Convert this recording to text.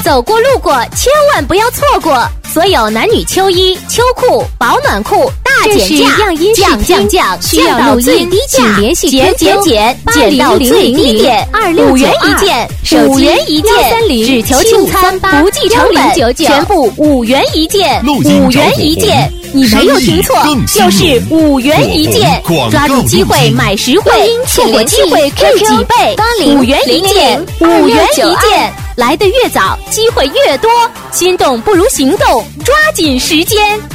走过路过千万不要错过，所有男女秋衣、秋裤、保暖裤大减价，降，需要录音，请联系减到最低点，5元一件，5元一件，只求清餐，不计成本，全部5元一件，5元一件。你没有听错，就是5元一件，抓住机会买实惠，错过机会亏几倍，5元一件，5元一件，来得越早，机会越多，心动不如行动，抓紧时间。